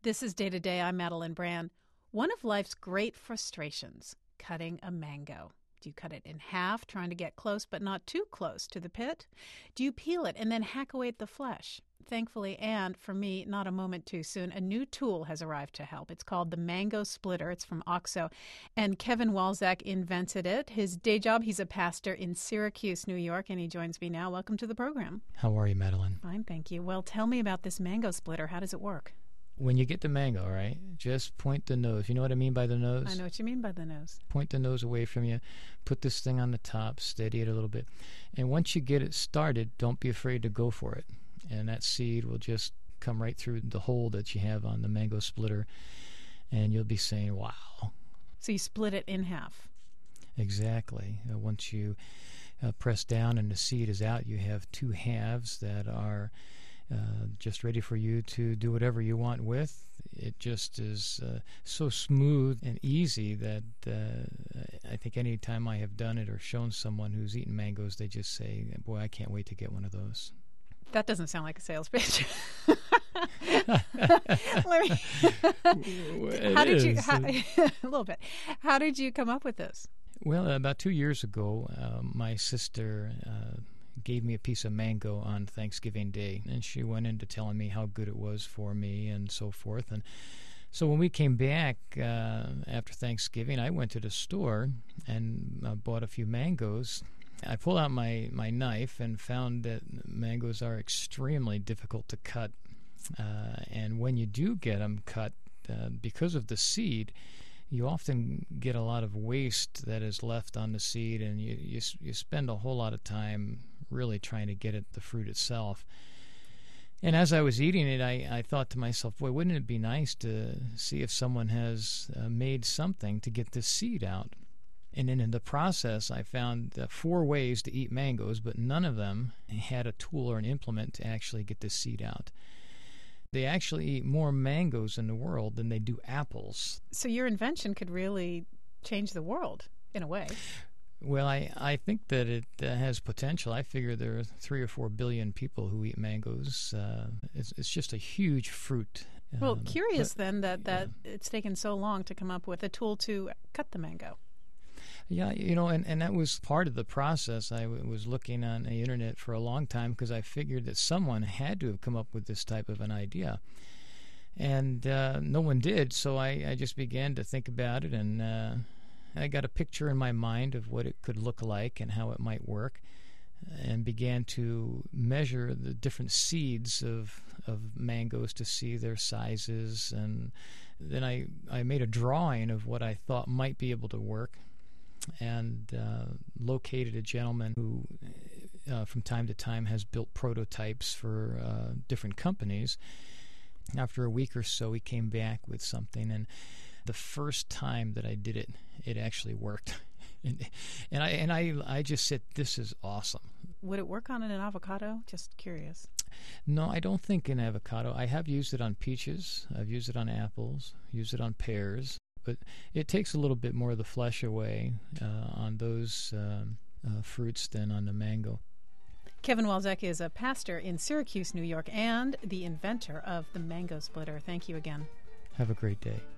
This is Day to Day. I'm Madeline Brand. One of life's great frustrations, cutting a mango. Do you cut it in half, trying to get close but not too close to the pit? Do you peel it and then hack away at the flesh? Thankfully, and for me, not a moment too soon, a new tool has arrived to help. It's called the Mango Splitter. It's from OXO, and Kevin Walczak invented it. His day job, he's a pastor in Syracuse, New York, and he joins me now. Welcome to the program. How are you, Madeline? Fine, thank you. Well, tell me about this Mango Splitter. How does it work? When you get the mango, right, just point the nose. You know what I mean by the nose? I know what you mean by the nose. Point the nose away from you. Put this thing on the top, steady it a little bit. And once you get it started, don't be afraid to go for it. And that seed will just come right through the hole that you have on the Mango Splitter, and you'll be saying, wow. So you split it in half. Exactly. Once you press down and the seed is out, you have two halves that are just ready for you to do whatever you want with. It just is so smooth and easy that I think any time I have done it or shown someone who's eaten mangoes, they just say, boy, I can't wait to get one of those. That doesn't sound like a sales pitch. A little bit. How did you come up with this? Well, about 2 years ago, my sister gave me a piece of mango on Thanksgiving Day, and she went into telling me how good it was for me and so forth. And so when we came back after Thanksgiving, I went to the store and bought a few mangoes. I pulled out my knife and found that mangoes are extremely difficult to cut. And when you do get them cut, because of the seed, you often get a lot of waste that is left on the seed, and you spend a whole lot of time really trying to get at the fruit itself. And as I was eating it, I thought to myself, boy, wouldn't it be nice to see if someone has made something to get this seed out? And then in the process, I found 4 ways to eat mangoes, but none of them had a tool or an implement to actually get the seed out. They actually eat more mangoes in the world than they do apples. So your invention could really change the world, in a way. Well, I think that it has potential. I figure there are 3 or 4 billion people who eat mangoes. It's just a huge fruit. Well, curious then that it's taken so long to come up with a tool to cut the mango. Yeah, and that was part of the process. I was looking on the internet for a long time because I figured that someone had to have come up with this type of an idea. And no one did, so I just began to think about it, and I got a picture in my mind of what it could look like and how it might work, and began to measure the different seeds of mangoes to see their sizes. And then I made a drawing of what I thought might be able to work, and located a gentleman who from time to time has built prototypes for different companies. After a week or so, he came back with something, and the first time that I did it, it actually worked. and I just said, this is awesome. Would it work on an avocado? Just curious. No, I don't think an avocado. I have used it on peaches. I've used it on apples, used it on pears. But it takes a little bit more of the flesh away on those fruits than on the mango. Kevin Walczak is a pastor in Syracuse, New York, and the inventor of the Mango Splitter. Thank you again. Have a great day.